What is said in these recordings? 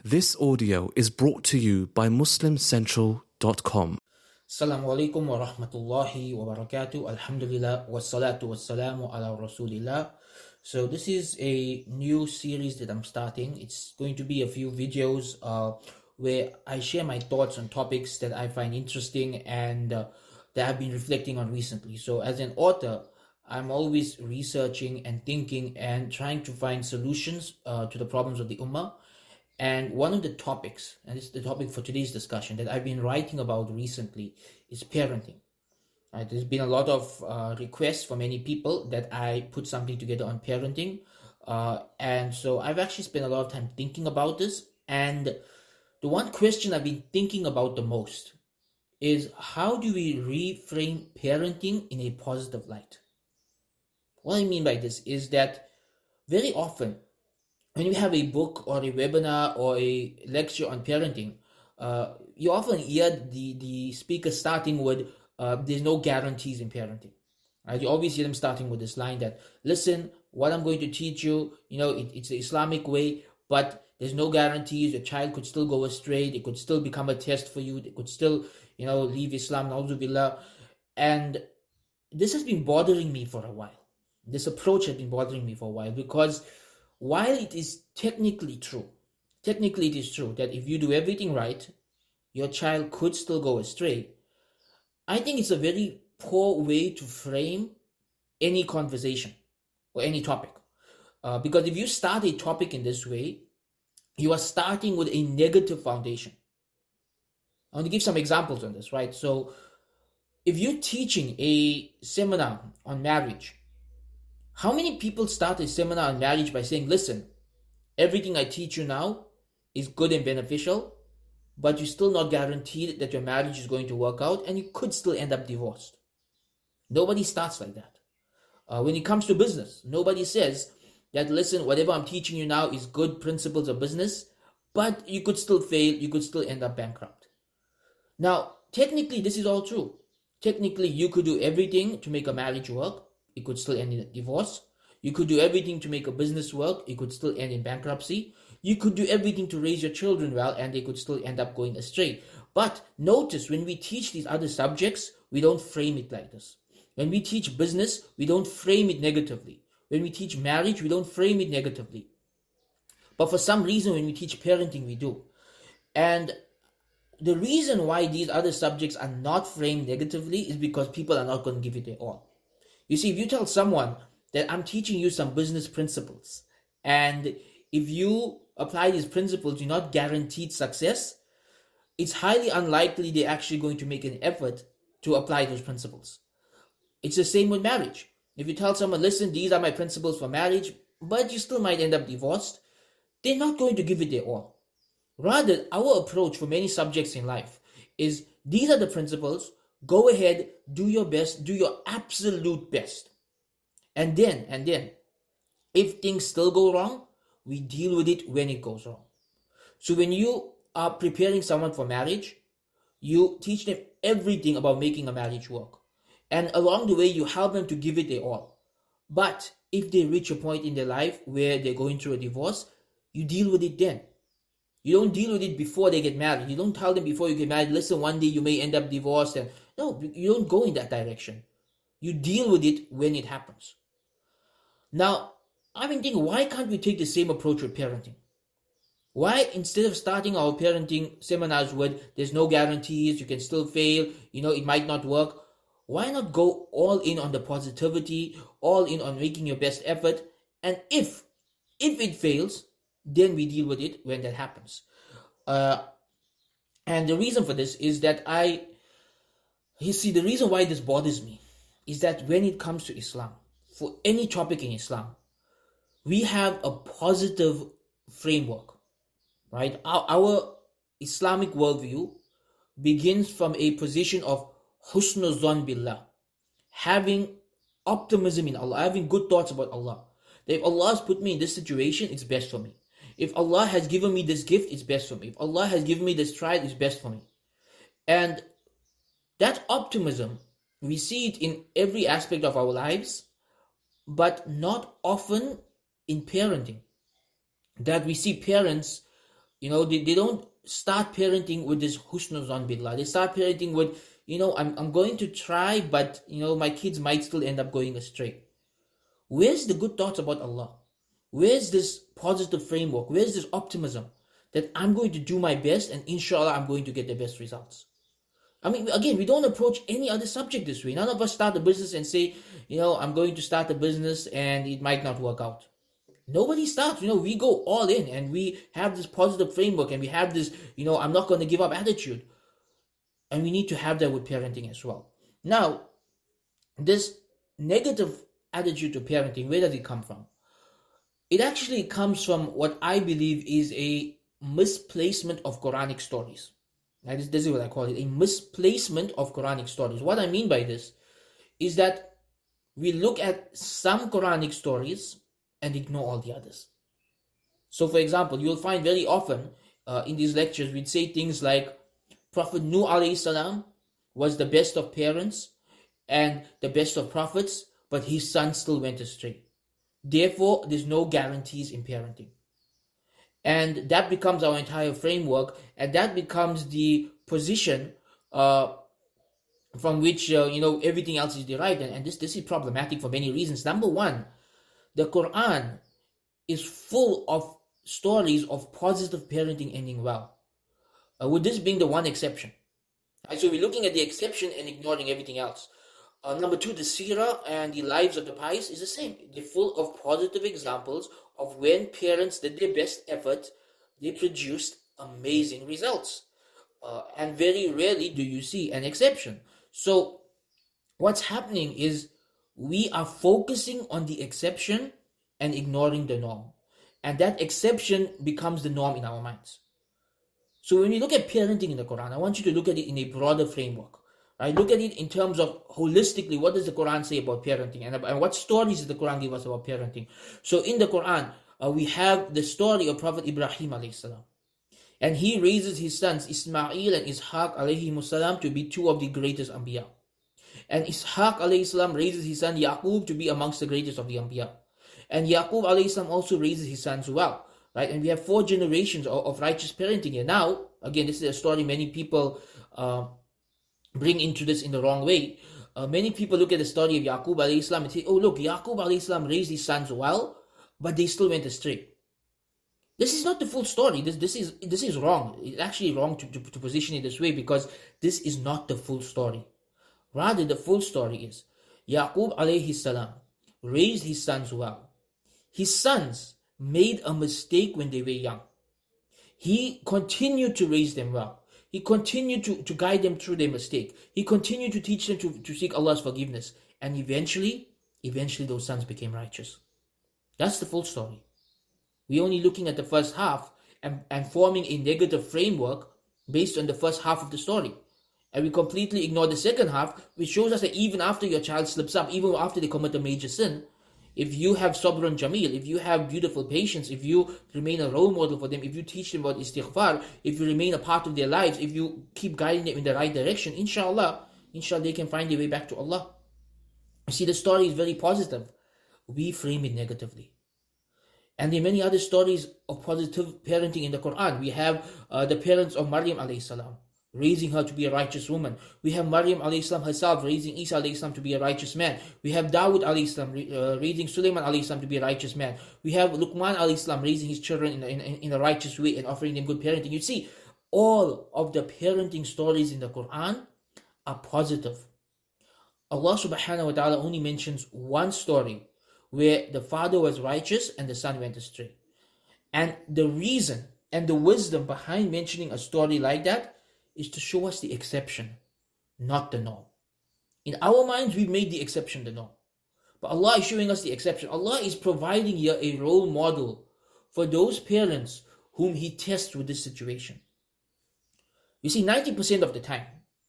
This audio is brought to you by MuslimCentral.com. Assalamu alaikum wa rahmatullahi wa barakatuh. Alhamdulillah wa salatu wa salamu ala rasulillah. So this is a new series that I'm starting. It's going to be a few videos where I share my thoughts on topics that I find interesting and that I've been reflecting on recently. So as an author, I'm always researching and thinking and trying to find solutions to the problems of the ummah. And one of the topics, and this is the topic for today's discussion, that I've been writing about recently is parenting. Right? There's been a lot of requests from many people that I put something together on parenting. And so I've actually spent a lot of time thinking about this. And the one question I've been thinking about the most is, how do we reframe parenting in a positive light? What I mean by this is that very often, when you have a book or a webinar or a lecture on parenting, you often hear the speaker starting with, there's no guarantees in parenting. Right? You always hear them starting with this line that, listen, what I'm going to teach you, it's the Islamic way, but there's no guarantees. Your child could still go astray. It could still become a test for you. They could still, leave Islam, na'udhu billah. And this has been bothering me for a while. This approach has been bothering me for a while because while it is technically true that if you do everything right, your child could still go astray, I think it's a very poor way to frame any conversation or any topic. Because if you start a topic in this way, you are starting with a negative foundation. I want to give some examples on this, right? So if you're teaching a seminar on marriage, how many people start a seminar on marriage by saying, listen, everything I teach you now is good and beneficial, but you're still not guaranteed that your marriage is going to work out and you could still end up divorced? Nobody starts like that. When it comes to business, nobody says that, listen, whatever I'm teaching you now is good principles of business, but you could still fail, you could still end up bankrupt. Now, technically, this is all true. Technically, you could do everything to make a marriage work. It could still end in a divorce. You could do everything to make a business work. It could still end in bankruptcy. You could do everything to raise your children well, and they could still end up going astray. But notice, when we teach these other subjects, we don't frame it like this. When we teach business, we don't frame it negatively. When we teach marriage, we don't frame it negatively. But for some reason, when we teach parenting, we do. And the reason why these other subjects are not framed negatively is because people are not going to give it their all. You see, if you tell someone that I'm teaching you some business principles, and if you apply these principles, you're not guaranteed success, it's highly unlikely they're actually going to make an effort to apply those principles. It's the same with marriage. If you tell someone, listen, these are my principles for marriage, but you still might end up divorced, they're not going to give it their all. Rather, our approach for many subjects in life is, these are the principles. Go ahead, do your best, do your absolute best. And then, if things still go wrong, we deal with it when it goes wrong. So when you are preparing someone for marriage, you teach them everything about making a marriage work. And along the way, you help them to give it their all. But if they reach a point in their life where they're going through a divorce, you deal with it then. You don't deal with it before they get married. You don't tell them before you get married, listen, one day you may end up divorced. No, you don't go in that direction. You deal with it when it happens. Now, I've been thinking, why can't we take the same approach with parenting? Why, instead of starting our parenting seminars with, there's no guarantees, you can still fail, it might not work, why not go all in on the positivity, all in on making your best effort, and if it fails, then we deal with it when that happens. And the reason for this is that the reason why this bothers me is that when it comes to Islam, for any topic in Islam, we have a positive framework, right? Our Islamic worldview begins from a position of husnul zan billah, having optimism in Allah, having good thoughts about Allah. That if Allah has put me in this situation, it's best for me. If Allah has given me this gift, it's best for me. If Allah has given me this trial, it's best for me. And that optimism, we see it in every aspect of our lives, but not often in parenting. That we see parents, They don't start parenting with this husnul zan billah. They start parenting with, I'm going to try, but, my kids might still end up going astray. Where's the good thoughts about Allah? Where's this positive framework? Where's this optimism that I'm going to do my best and inshallah I'm going to get the best results? I mean, again, we don't approach any other subject this way. None of us start a business and say, I'm going to start a business and it might not work out. Nobody starts, we go all in and we have this positive framework and we have this, I'm not going to give up attitude. And we need to have that with parenting as well. Now, this negative attitude to parenting, where does it come from? It actually comes from what I believe is a misplacement of Quranic stories. Now, this is what I call it, a misplacement of Quranic stories. What I mean by this is that we look at some Quranic stories and ignore all the others. So, for example, you'll find very often in these lectures, we'd say things like, Prophet Nuh alayhi salam was the best of parents and the best of prophets, but his son still went astray. Therefore, there's no guarantees in parenting. And that becomes our entire framework, and that becomes the position from which, everything else is derived. And this is problematic for many reasons. Number one, the Quran is full of stories of positive parenting ending well. With this being the one exception. Right, so we're looking at the exception and ignoring everything else. Number two, the seerah and the lives of the pious is the same. They're full of positive examples of when parents did their best effort, they produced amazing results. And very rarely do you see an exception. So what's happening is we are focusing on the exception and ignoring the norm. And that exception becomes the norm in our minds. So when you look at parenting in the Quran, I want you to look at it in a broader framework. Right? Look at it in terms of holistically, what does the Quran say about parenting, and what stories does the Quran give us about parenting? So in the Quran, we have the story of Prophet Ibrahim alayhi salam. And he raises his sons Ismail and Ishaq alayhi salam to be two of the greatest Anbiya. And Ishaq alayhi salam raises his son Yaqub to be amongst the greatest of the Anbiya. And Yaqub alayhi salam also raises his sons well. Right? And we have 4 generations of righteous parenting here. Now, again, this is a story many people bring into this in the wrong way. Many people look at the story of Yaqub alayhi salam and say, oh look, Yaqub alayhi salam raised his sons well, but they still went astray. This is not the full story. This is wrong. It's actually wrong to position it this way, because this is not the full story. Rather, the full story is Yaqub alayhi salam raised his sons well. His sons made a mistake when they were young. He continued to raise them well. He continued to guide them through their mistake. He continued to teach them to seek Allah's forgiveness. And eventually those sons became righteous. That's the full story. We're only looking at the first half and forming a negative framework based on the first half of the story. And we completely ignore the second half, which shows us that even after your child slips up, even after they commit a major sin, if you have sabrun jameel, if you have beautiful patience, if you remain a role model for them, if you teach them about istighfar, if you remain a part of their lives, if you keep guiding them in the right direction, inshallah they can find their way back to Allah. You see, the story is very positive. We frame it negatively. And there are many other stories of positive parenting in the Quran. We have the parents of Maryam alayhi salam, raising her to be a righteous woman. We have Maryam alayhi salam herself raising Isa alayhi salam to be a righteous man. We have Dawud alayhi salam raising Sulaiman alayhi salam to be a righteous man. We have Luqman alayhi salam raising his children in a righteous way and offering them good parenting. You see, all of the parenting stories in the Quran are positive. Allah subhanahu wa ta'ala only mentions one story where the father was righteous and the son went astray. And the reason and the wisdom behind mentioning a story like that is to show us the exception, not the norm. In our minds, we've made the exception the norm. But Allah is showing us the exception. Allah is providing here a role model for those parents whom He tests with this situation. You see, 90% of the time,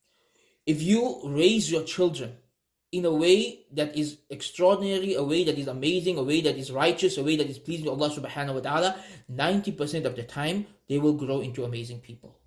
if you raise your children in a way that is extraordinary, a way that is amazing, a way that is righteous, a way that is pleasing to Allah subhanahu wa ta'ala, 90% of the time, they will grow into amazing people.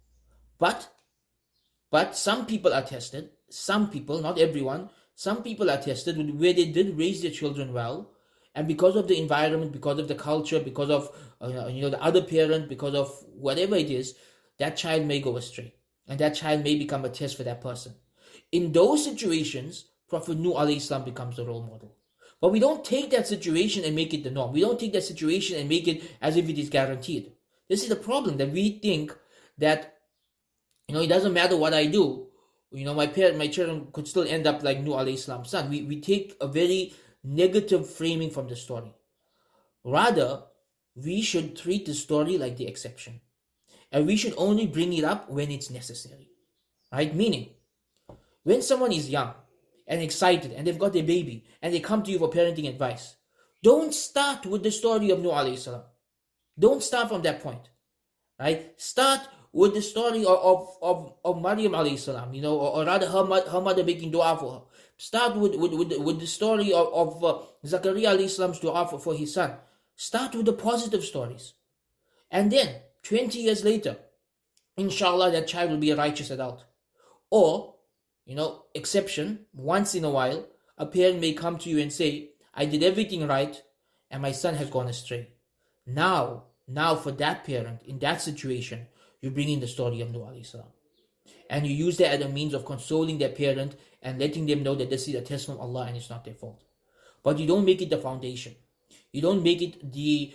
But some people are tested, some people, not everyone, some people are tested where they did raise their children well, and because of the environment, because of the culture, because of the other parent, because of whatever it is, that child may go astray. And that child may become a test for that person. In those situations, Prophet Nuh alayhi salam becomes the role model. But we don't take that situation and make it the norm. We don't take that situation and make it as if it is guaranteed. This is the problem, that we think that, it doesn't matter what I do. My children could still end up like Nuh alayhi salam's son. We take a very negative framing from the story. Rather, we should treat the story like the exception. And we should only bring it up when it's necessary. Right? Meaning, when someone is young and excited and they've got their baby and they come to you for parenting advice, don't start with the story of Nuh alayhi salam. Don't start from that point. Right? Start with the story of Maryam alayhi salam, or rather her mother making dua for her. Start with the story of Zakaria alayhi salam's dua for his son. Start with the positive stories. And then, 20 years later, inshallah, that child will be a righteous adult. Or, exception, once in a while, a parent may come to you and say, I did everything right and my son has gone astray. Now for that parent, in that situation, you bring in the story of Nuh alayhi salam. And you use that as a means of consoling their parent and letting them know that this is a test from Allah and it's not their fault. But you don't make it the foundation. You don't make it the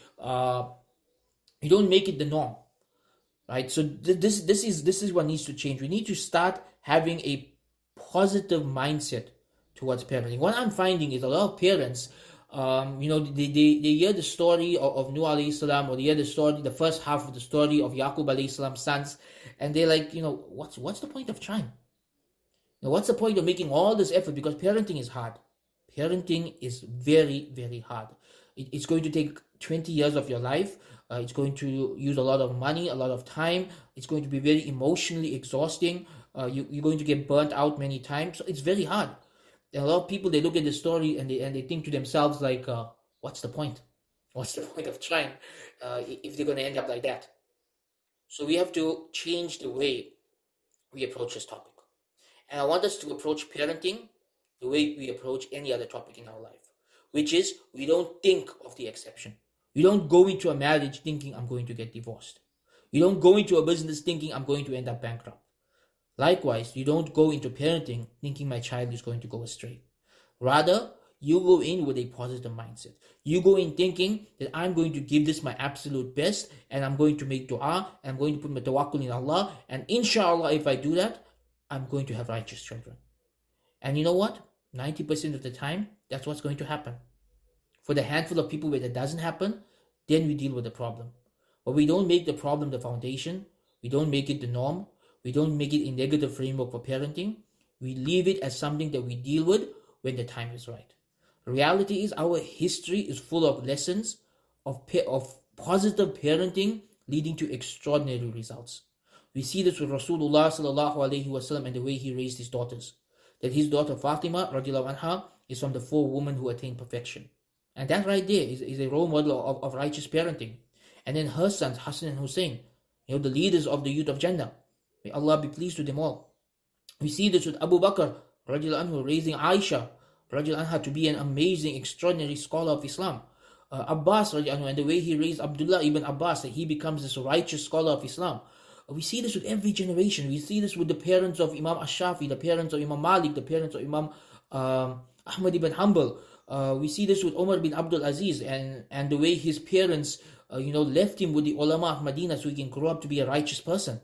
norm. Right? So this is what needs to change. We need to start having a positive mindset towards parenting. What I'm finding is a lot of parents, they hear the story of Nuh alayhi salam, or they hear the first half of the story of Yaqub alayhi salam's sons, and they're like, what's the point of trying? What's the point of making all this effort? Because parenting is hard. Parenting is very, very hard. It's going to take 20 years of your life. It's going to use a lot of money, a lot of time. It's going to be very emotionally exhausting. You're going to get burnt out many times. So it's very hard. And a lot of people, they look at the story and they think to themselves like, what's the point? What's the point of trying if they're going to end up like that? So we have to change the way we approach this topic. And I want us to approach parenting the way we approach any other topic in our life, which is we don't think of the exception. You don't go into a marriage thinking I'm going to get divorced. You don't go into a business thinking I'm going to end up bankrupt. Likewise, you don't go into parenting thinking my child is going to go astray. Rather, you go in with a positive mindset. You go in thinking that I'm going to give this my absolute best, and I'm going to make dua, and I'm going to put my tawakkul in Allah, and inshallah, if I do that, I'm going to have righteous children. And you know what? 90% of the time, that's what's going to happen. For the handful of people where that doesn't happen, then we deal with the problem. But we don't make the problem the foundation. We don't make it the norm. We don't make it a negative framework for parenting. We leave it as something that we deal with when the time is right. Reality is our history is full of lessons of positive parenting leading to extraordinary results. We see this with Rasulullah sallallahu alaihi wasallam and the way he raised his daughters. That his daughter Fatima radiallahu anha is from the 4 women who attained perfection. And that right there is a role model of righteous parenting. And then her sons, Hassan and Hussein, the leaders of the youth of Jannah. May Allah be pleased with them all. We see this with Abu Bakr radiallahu anhu raising Aisha radiallahu anha to be an amazing, extraordinary scholar of Islam. Abbas radiallahu anhu, and the way he raised Abdullah ibn Abbas, that he becomes this righteous scholar of Islam. We see this with every generation. We see this with the parents of Imam Ash-Shafi, the parents of Imam Malik, the parents of Imam Ahmad ibn Hanbal. We see this with Umar bin Abdul Aziz and the way his parents left him with the ulama of Medina so he can grow up to be a righteous person.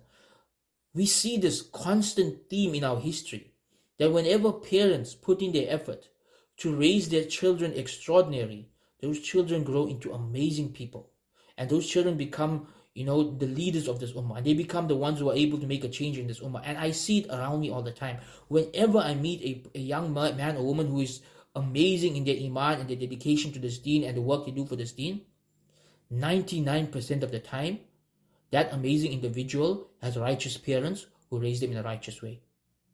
We see this constant theme in our history, that whenever parents put in their effort to raise their children extraordinary, those children grow into amazing people. And those children become, the leaders of this ummah. And they become the ones who are able to make a change in this ummah. And I see it around me all the time. Whenever I meet a young man or woman who is amazing in their iman and their dedication to this deen and the work they do for this deen, 99% of the time, that amazing individual has righteous parents who raised them in a righteous way.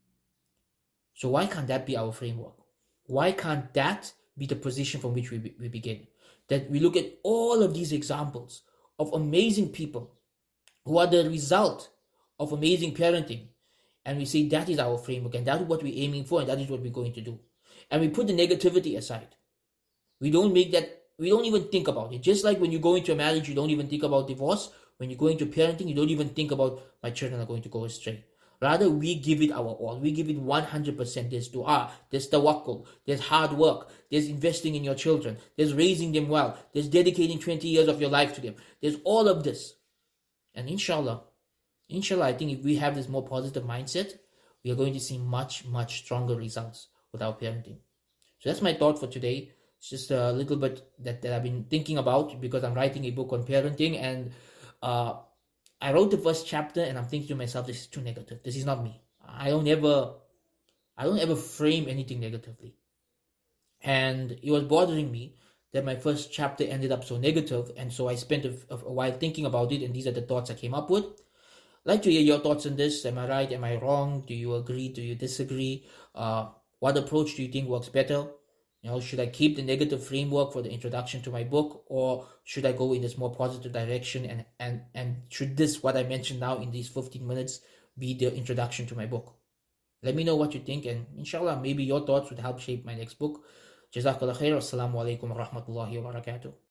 So why can't that be our framework? Why can't that be the position from which we begin? That we look at all of these examples of amazing people who are the result of amazing parenting, and we say that is our framework, and that is what we're aiming for, and that is what we're going to do. And we put the negativity aside. We don't make that we don't even think about it. Just like when you go into a marriage, you don't even think about divorce. When you go into parenting, you don't even think about my children are going to go astray. Rather, we give it our all. We give it 100%. There's dua, there's tawakkul, there's hard work, there's investing in your children, there's raising them well, there's dedicating 20 years of your life to them. There's all of this. And inshallah, I think if we have this more positive mindset, we are going to see much, much stronger results with our parenting. So that's my thought for today. It's just a little bit that I've been thinking about because I'm writing a book on parenting, and I wrote the first chapter and I'm thinking to myself, this is too negative. This is not me. I don't ever frame anything negatively. And it was bothering me that my first chapter ended up so negative, and so I spent a while thinking about it, and these are the thoughts I came up with. I'd like to hear your thoughts on this. Am I right? Am I wrong? Do you agree? Do you disagree? What approach do you think works better? Should I keep the negative framework for the introduction to my book, or should I go in this more positive direction? And should this, what I mentioned now in these 15 minutes, be the introduction to my book? Let me know what you think, and inshallah, maybe your thoughts would help shape my next book. Jazakallah khair. Assalamu alaikum wa rahmatullahi wa barakatuh.